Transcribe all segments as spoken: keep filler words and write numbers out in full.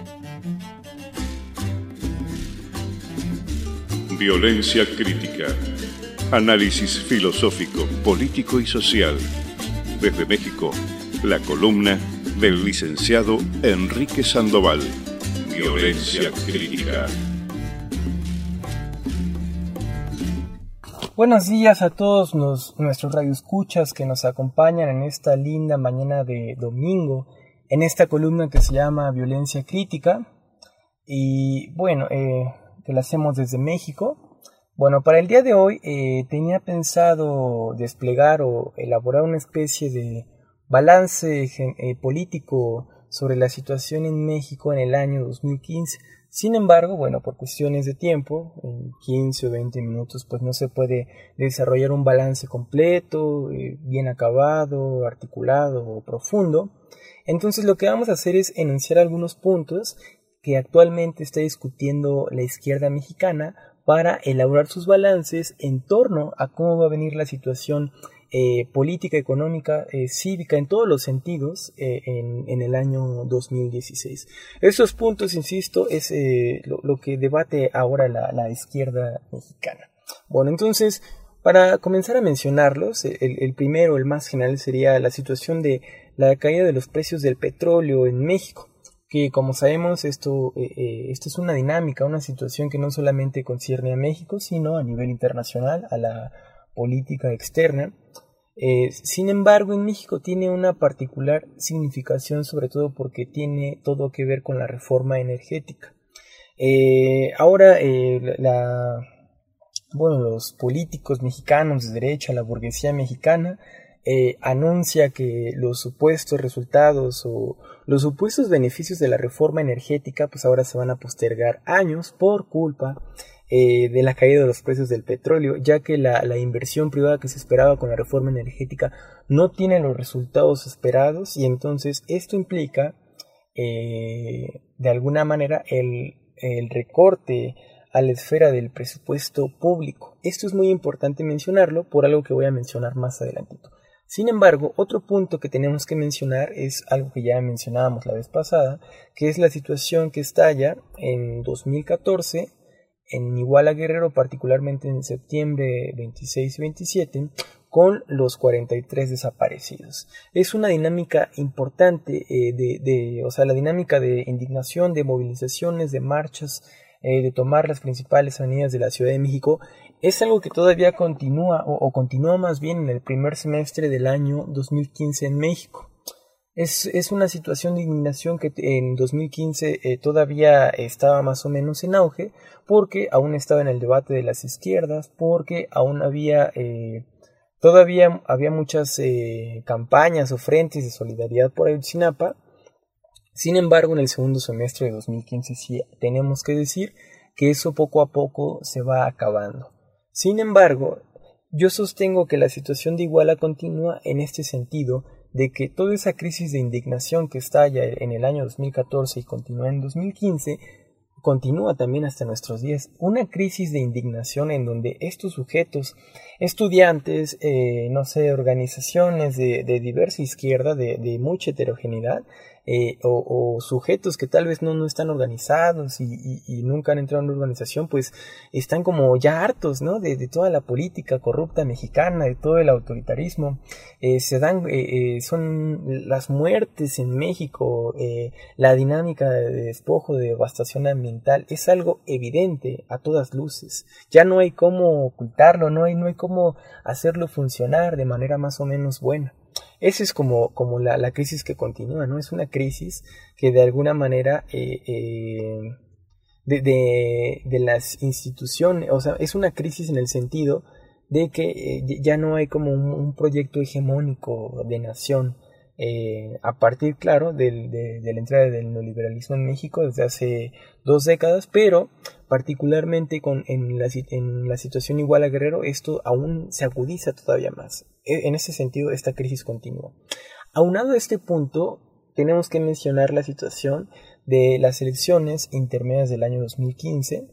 Violencia crítica. Análisis filosófico, político y social. Desde México, la columna del licenciado Enrique Sandoval. Violencia crítica. Buenos días a todos nos, nuestros radioescuchas que nos acompañan en esta linda mañana de domingo, en esta columna que se llama Violencia Crítica, y bueno, eh, que la hacemos desde México. Bueno, para el día de hoy eh, tenía pensado desplegar o elaborar una especie de balance eh, político sobre la situación en México en el año dos mil quince. Sin embargo, bueno, por cuestiones de tiempo, en quince o veinte minutos, pues no se puede desarrollar un balance completo, eh, bien acabado, articulado o profundo. Entonces lo que vamos a hacer es enunciar algunos puntos que actualmente está discutiendo la izquierda mexicana para elaborar sus balances en torno a cómo va a venir la situación eh, política, económica, eh, cívica, en todos los sentidos, eh, en, en el año dos mil dieciséis. Esos puntos, insisto, es eh, lo, lo que debate ahora la, la izquierda mexicana. Bueno, entonces, para comenzar a mencionarlos, el, el primero, el más general, sería la situación de la caída de los precios del petróleo en México, que como sabemos esto, eh, eh, esto es una dinámica, una situación que no solamente concierne a México, sino a nivel internacional, a la política externa. Eh, sin embargo, en México tiene una particular significación, sobre todo porque tiene todo que ver con la reforma energética. Eh, ahora, eh, la, bueno, los políticos mexicanos de derecha, la burguesía mexicana, Eh, anuncia que los supuestos resultados o los supuestos beneficios de la reforma energética pues ahora se van a postergar años por culpa eh, de la caída de los precios del petróleo, ya que la, la inversión privada que se esperaba con la reforma energética no tiene los resultados esperados, y entonces esto implica eh, de alguna manera el, el recorte a la esfera del presupuesto público. Esto es muy importante mencionarlo por algo que voy a mencionar más adelantito. Sin embargo, otro punto que tenemos que mencionar es algo que ya mencionábamos la vez pasada, que es la situación que estalla en dos mil catorce en Iguala Guerrero, particularmente en septiembre veintiséis y veintisiete, con los cuarenta y tres desaparecidos. Es una dinámica importante, eh, de, de, o sea, la dinámica de indignación, de movilizaciones, de marchas, eh, de tomar las principales avenidas de la Ciudad de México. Es algo que todavía continúa, o, o continúa más bien en el primer semestre del año dos mil quince en México. Es, es una situación de indignación que en dos mil quince eh, todavía estaba más o menos en auge, porque aún estaba en el debate de las izquierdas, porque aún había, eh, todavía había muchas eh, campañas o frentes de solidaridad por Ayotzinapa. Sin embargo, en el segundo semestre de dos mil quince sí tenemos que decir que eso poco a poco se va acabando. Sin embargo, yo sostengo que la situación de Iguala continúa en este sentido, de que toda esa crisis de indignación que estalla en el año dos mil catorce y continúa en dos mil quince, continúa también hasta nuestros días. Una crisis de indignación en donde estos sujetos, estudiantes, eh, no sé, organizaciones de, de diversa izquierda, de, de mucha heterogeneidad, Eh, o, o sujetos que tal vez no, no están organizados y, y, y nunca han entrado en una organización, pues están como ya hartos, ¿no? de, de toda la política corrupta mexicana, de todo el autoritarismo. Eh, se dan, eh, eh, son las muertes en México, eh, la dinámica de despojo, de devastación ambiental, es algo evidente a todas luces. Ya no hay cómo ocultarlo, no hay, no hay cómo hacerlo funcionar de manera más o menos buena. Esa es como, como la, la crisis que continúa, ¿no? Es una crisis que de alguna manera eh, eh, de, de, de las instituciones, o sea, es una crisis en el sentido de que eh, ya no hay como un, un proyecto hegemónico de nación, eh, a partir, claro, del, de, de la entrada del neoliberalismo en México desde hace dos décadas, pero particularmente con, en, la, en la situación Iguala Guerrero, esto aún se agudiza todavía más. En ese sentido, esta crisis continúa. Aunado a este punto, tenemos que mencionar la situación de las elecciones intermedias del año dos mil quince,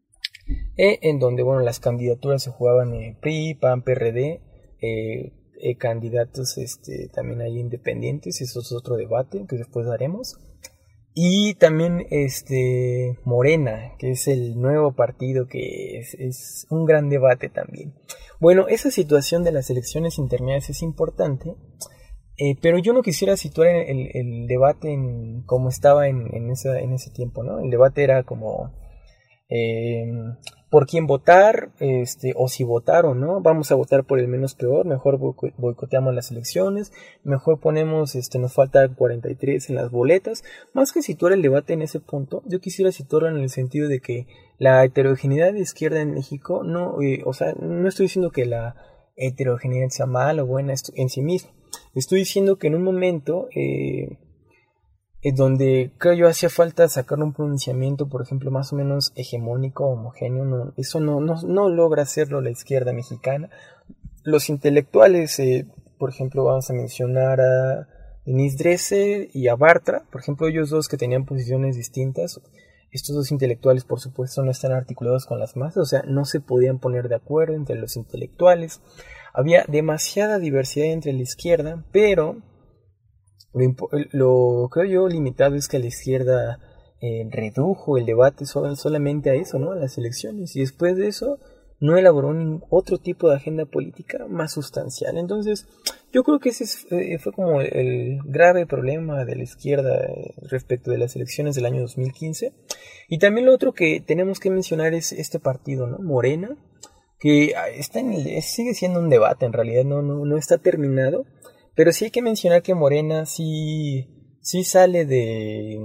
eh, en donde bueno, las candidaturas se jugaban eh, P R I, P A N, P R D, eh, eh, candidatos este, también hay independientes, eso es otro debate que después daremos. Y también este Morena, que es el nuevo partido, que es, es un gran debate también. Bueno, esa situación de las elecciones intermedias es importante, eh, pero yo no quisiera situar el, el debate en como estaba en, en, esa, en ese tiempo, ¿no? El debate era como eh, por quién votar, este, o si votar o no. Vamos a votar por el menos peor, mejor boicoteamos las elecciones, mejor ponemos, este, nos falta cuarenta y tres en las boletas. Más que situar el debate en ese punto, yo quisiera situarlo en el sentido de que la heterogeneidad de izquierda en México, no, eh, o sea, no estoy diciendo que la heterogeneidad sea mala o buena en sí misma. Estoy diciendo que en un momento eh, eh, donde creo yo hacía falta sacar un pronunciamiento, por ejemplo, más o menos hegemónico, homogéneo, no, eso no, no, no logra hacerlo la izquierda mexicana. Los intelectuales, eh, por ejemplo, vamos a mencionar a Denise Dresser y a Bartra, por ejemplo, ellos dos que tenían posiciones distintas. Estos dos intelectuales, por supuesto, no están articulados con las masas, o sea, no se podían poner de acuerdo entre los intelectuales. Había demasiada diversidad entre la izquierda, pero lo, lo creo yo limitado es que la izquierda eh, redujo el debate sol, solamente a eso, ¿no? A las elecciones, y después de eso no elaboró ningún otro tipo de agenda política más sustancial. Entonces, yo creo que ese eh, fue como el, el grave problema de la izquierda eh, respecto de las elecciones del año dos mil quince. Y también lo otro que tenemos que mencionar es este partido, ¿no? Morena, que está en el, sigue siendo un debate, en realidad no, no, no está terminado, pero sí hay que mencionar que Morena sí, sí sale de,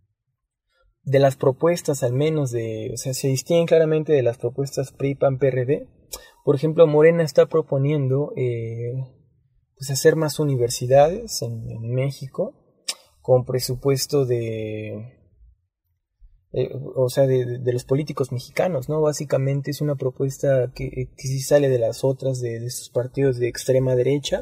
de las propuestas, al menos de, o sea, se distinguen claramente de las propuestas P R I, P A N, P R D. Por ejemplo, Morena está proponiendo eh, pues hacer más universidades en, en México, con presupuesto de... Eh, o sea, de, de los políticos mexicanos, ¿no? Básicamente es una propuesta que, que sí sale de las otras, de, de estos partidos de extrema derecha.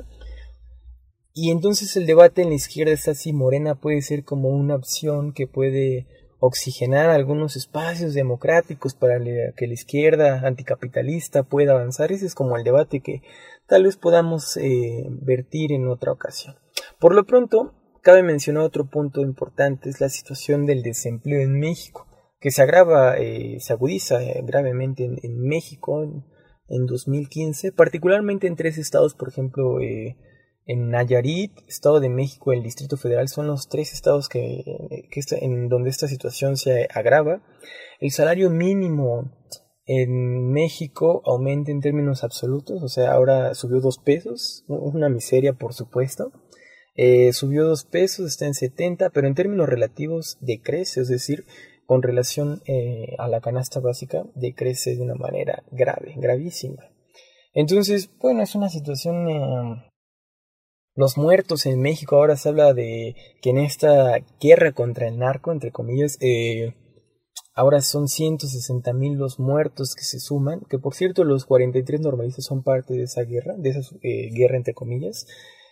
Y entonces el debate en la izquierda está si Morena puede ser como una opción que puede oxigenar algunos espacios democráticos para que la izquierda anticapitalista pueda avanzar. Ese es como el debate que tal vez podamos eh, vertir en otra ocasión. Por lo pronto, cabe mencionar otro punto importante, es la situación del desempleo en México, que se agrava, eh, se agudiza eh, gravemente en, en México en, en dos mil quince, particularmente en tres estados, por ejemplo, eh, en Nayarit, Estado de México, el Distrito Federal, son los tres estados que, que está, en donde esta situación se agrava. El salario mínimo en México aumenta en términos absolutos, o sea, ahora subió dos pesos, una miseria por supuesto. Eh, subió dos pesos, está en setenta, pero en términos relativos decrece, es decir, con relación eh, a la canasta básica, decrece de una manera grave, gravísima. Entonces, bueno, es una situación... Eh, los muertos en México, ahora se habla de que en esta guerra contra el narco, entre comillas, eh, ahora son ciento sesenta mil los muertos que se suman, que por cierto los cuarenta y tres normalistas son parte de esa guerra, de esa eh, guerra entre comillas.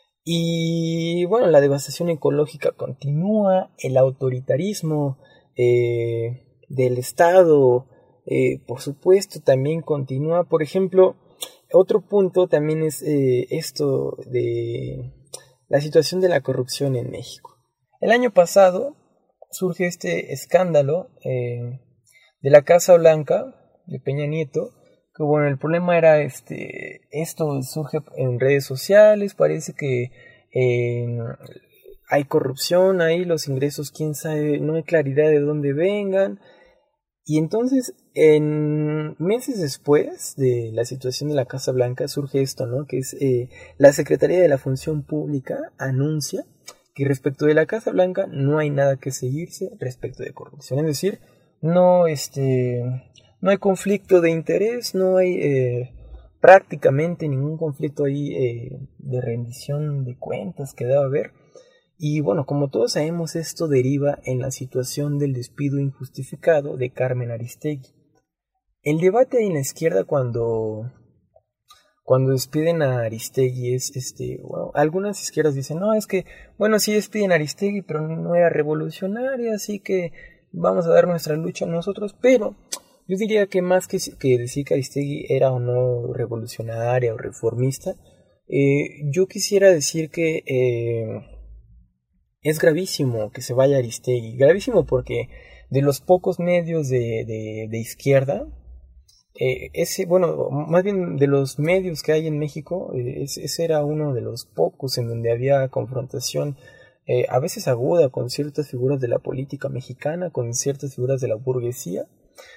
Y bueno, la devastación ecológica continúa, el autoritarismo eh, del Estado, eh, por supuesto, también continúa. Por ejemplo, otro punto también es eh, esto de la situación de la corrupción en México. El año pasado surge este escándalo eh, de la Casa Blanca de Peña Nieto, que bueno, el problema era este, esto surge en redes sociales, parece que eh, hay corrupción ahí, los ingresos, quién sabe, no hay claridad de dónde vengan. Y entonces, en meses después de la situación de la Casa Blanca, surge esto, ¿no? Que es eh, la Secretaría de la Función Pública anuncia que respecto de la Casa Blanca no hay nada que seguirse respecto de corrupción. Es decir, no, este, no hay conflicto de interés, no hay eh, prácticamente ningún conflicto ahí eh, de rendición de cuentas que debe haber. Y bueno, como todos sabemos, esto deriva en la situación del despido injustificado de Carmen Aristegui. El debate en la izquierda cuando, cuando despiden a Aristegui es, este, bueno, algunas izquierdas dicen, no, es que, bueno, sí despiden a Aristegui, pero no era revolucionaria, así que vamos a dar nuestra lucha nosotros, pero yo diría que más que, que decir que Aristegui era o no revolucionaria o reformista, eh, yo quisiera decir que... Eh, es gravísimo que se vaya Aristegui, gravísimo porque de los pocos medios de, de, de izquierda, eh, ese, bueno, más bien de los medios que hay en México, eh, ese, ese era uno de los pocos en donde había confrontación, eh, a veces aguda, con ciertas figuras de la política mexicana, con ciertas figuras de la burguesía.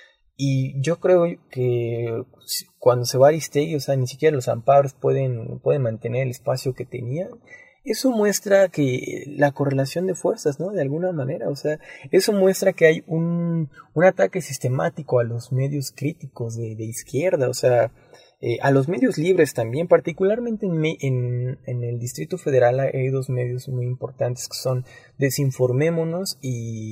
Y yo creo que cuando se va Aristegui, o sea, ni siquiera los amparos pueden, pueden mantener el espacio que tenían. Eso muestra que la correlación de fuerzas, ¿no? De alguna manera, o sea, eso muestra que hay un, un ataque sistemático a los medios críticos de, de izquierda, o sea, eh, a los medios libres también, particularmente en, en, en el Distrito Federal hay dos medios muy importantes que son Desinformémonos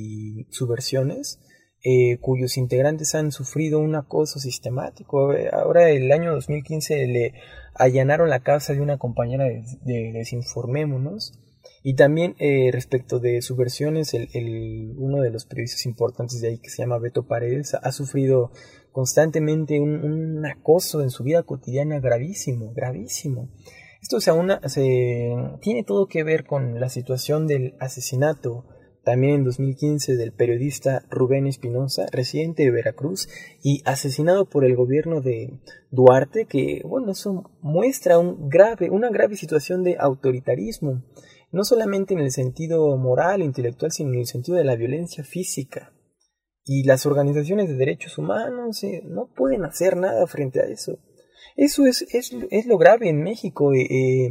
y Subversiones, eh, cuyos integrantes han sufrido un acoso sistemático. Ahora, el año dos mil quince le allanaron la casa de una compañera de, de Desinformémonos. Y también eh, respecto de Subversiones, el, el, uno de los periodistas importantes de ahí, que se llama Beto Paredes, ha sufrido constantemente un, un acoso en su vida cotidiana gravísimo, gravísimo. Esto se, una, se tiene todo que ver con la situación del asesinato también en dos mil quince del periodista Rubén Espinosa, residente de Veracruz y asesinado por el gobierno de Duarte, que bueno, eso muestra un grave, una grave situación de autoritarismo, no solamente en el sentido moral e intelectual, sino en el sentido de la violencia física. Y las organizaciones de derechos humanos eh, no pueden hacer nada frente a eso. Eso es, es, es lo grave en México. Eh, eh,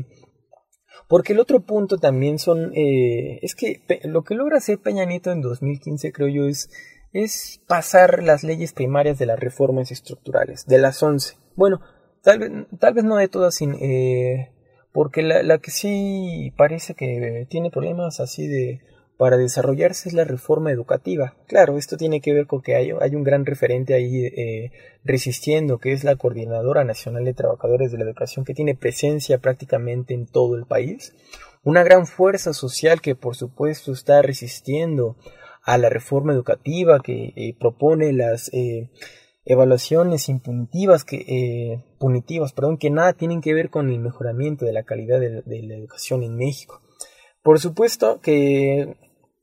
Porque el otro punto también son, eh, es que pe- lo que logra hacer Peña Nieto en dos mil quince, creo yo, es, es pasar las leyes primarias de las reformas estructurales, de las once. Bueno, tal vez, tal vez no de todas, sin, eh, porque la, la que sí parece que tiene problemas así de para desarrollarse es la reforma educativa. Claro, esto tiene que ver con que hay, hay un gran referente ahí eh, resistiendo, que es la Coordinadora Nacional de Trabajadores de la Educación, que tiene presencia prácticamente en todo el país. Una gran fuerza social que por supuesto está resistiendo a la reforma educativa, que eh, propone las eh, evaluaciones impunitivas, que, eh, punitivas, perdón, que nada tienen que ver con el mejoramiento de la calidad de, de la educación en México. Por supuesto que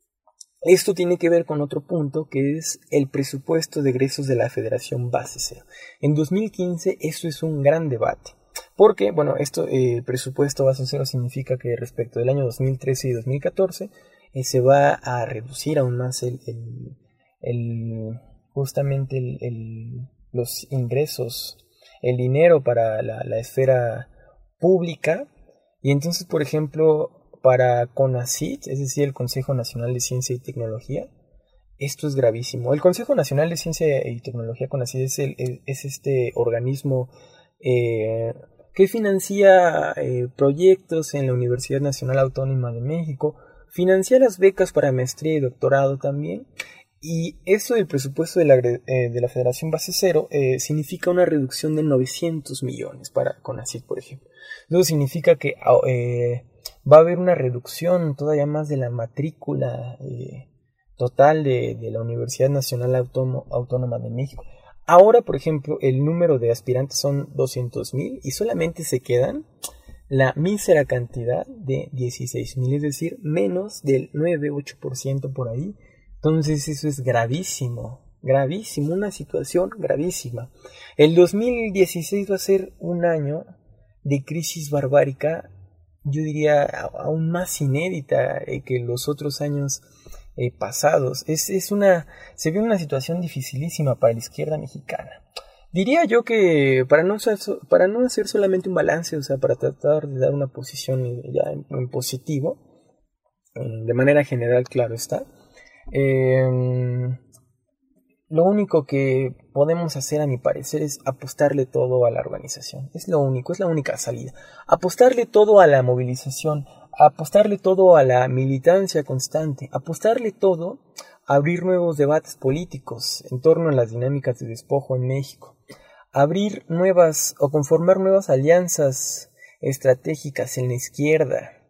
esto tiene que ver con otro punto, que es el presupuesto de egresos de la Federación Base Cero. En dos mil quince esto es un gran debate, porque, bueno, esto, eh, el presupuesto Base Cero significa que respecto del año dos mil trece y dos mil catorce eh, se va a reducir aún más el, el, el justamente el, el, los ingresos, el dinero para la, la esfera pública. Y entonces, por ejemplo, para CONACYT, es decir, el Consejo Nacional de Ciencia y Tecnología, esto es gravísimo. El Consejo Nacional de Ciencia y Tecnología, CONACYT, es, el, es este organismo eh, que financia eh, proyectos en la Universidad Nacional Autónoma de México, financia las becas para maestría y doctorado también. Y esto del presupuesto de la, eh, de la Federación Base Cero eh, significa una reducción de novecientos millones para CONACYT, por ejemplo. Eso significa que eh, va a haber una reducción todavía más de la matrícula eh, total de, de la Universidad Nacional Autónoma, Autónoma de México. Ahora, por ejemplo, el número de aspirantes son doscientos mil y solamente se quedan la mísera cantidad de dieciséis mil, es decir, menos del nueve a ocho por ciento por ahí. Entonces eso es gravísimo, gravísimo, una situación gravísima. El dos mil dieciséis va a ser un año de crisis barbárica, yo diría aún más inédita eh, que los otros años eh, pasados. Es, es una, se ve una situación dificilísima para la izquierda mexicana. Diría yo que para no, ser, para no hacer solamente un balance, o sea, para tratar de dar una posición ya en, en positivo, eh, de manera general, claro está. Eh, lo único que podemos hacer, a mi parecer, es apostarle todo a la organización. Es lo único, es la única salida. Apostarle todo a la movilización, apostarle todo a la militancia constante, apostarle todo a abrir nuevos debates políticos en torno a las dinámicas de despojo en México, abrir nuevas o conformar nuevas alianzas estratégicas en la izquierda.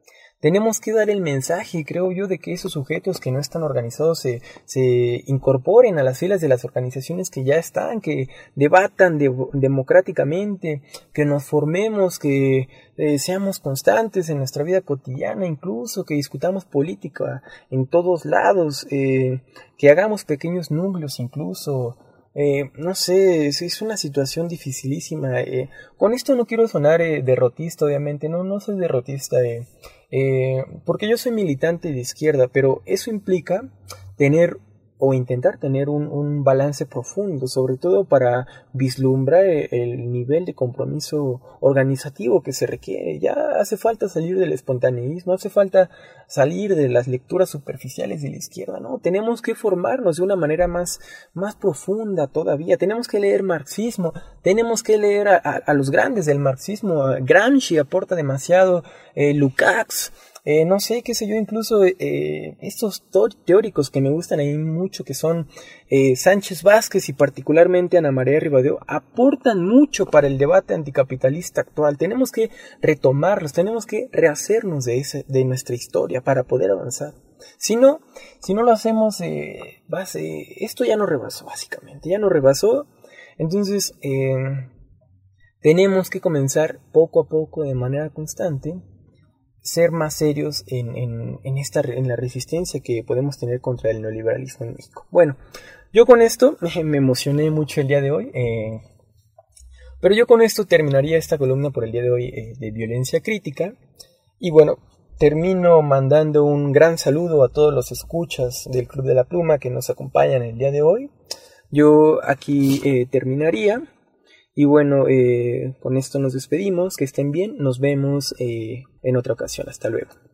tenemos que dar el mensaje, creo yo, de que esos sujetos que no están organizados se, se incorporen a las filas de las organizaciones que ya están, que debatan de, democráticamente, que nos formemos, que eh, seamos constantes en nuestra vida cotidiana, incluso que discutamos política en todos lados, eh, que hagamos pequeños núcleos incluso. Eh, no sé, es, es una situación dificilísima. Eh, con esto no quiero sonar eh, derrotista, obviamente, no, no soy derrotista, eh, eh, porque yo soy militante de izquierda, pero eso implica tener o intentar tener un, un balance profundo, sobre todo para vislumbrar el nivel de compromiso organizativo que se requiere. Ya hace falta salir del espontaneísmo, hace falta salir de las lecturas superficiales de la izquierda, ¿no? Tenemos que formarnos de una manera más, más profunda todavía, tenemos que leer marxismo, tenemos que leer a, a, a los grandes del marxismo. Gramsci aporta demasiado, eh, Lukács, Eh, no sé, qué sé yo, incluso eh, estos teóricos que me gustan ahí mucho, que son eh, Sánchez Vázquez y particularmente Ana María Rivadeo, aportan mucho para el debate anticapitalista actual. Tenemos que retomarlos, tenemos que rehacernos de, ese, de nuestra historia para poder avanzar. Si no, si no lo hacemos, eh, base, esto ya no rebasó básicamente, ya no rebasó. Entonces, eh, tenemos que comenzar poco a poco, de manera constante, ser más serios en, en, en, esta, en la resistencia que podemos tener contra el neoliberalismo en México. Bueno, yo con esto me emocioné mucho el día de hoy, eh, pero yo con esto terminaría esta columna por el día de hoy eh, de violencia crítica. Y bueno, termino mandando un gran saludo a todos los escuchas del Club de la Pluma que nos acompañan el día de hoy. Yo aquí eh, terminaría. Y bueno, eh, con esto nos despedimos, que estén bien, nos vemos eh, en otra ocasión, hasta luego.